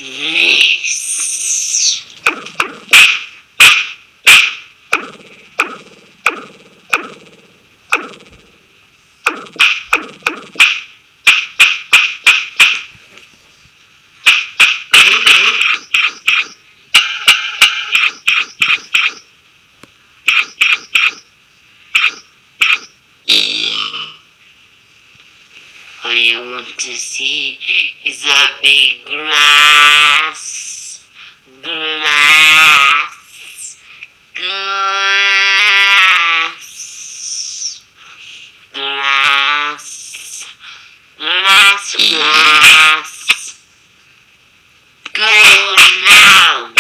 This. All you want to see is a big glass. Glass. Glass. Glass. Glass. Glass. Go now.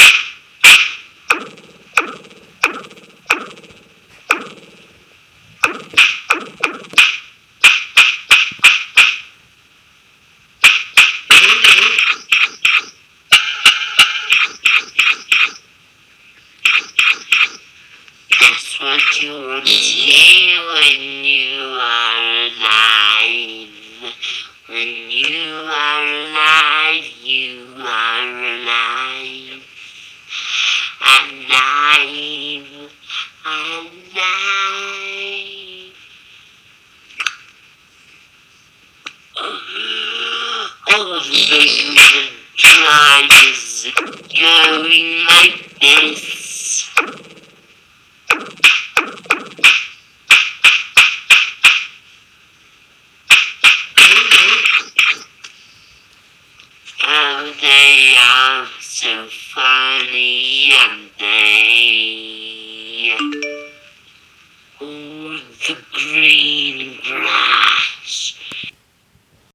That's what you want to hear when you are alive. When you are alive, you are alive. Alive. Alive. All of the tries going like this.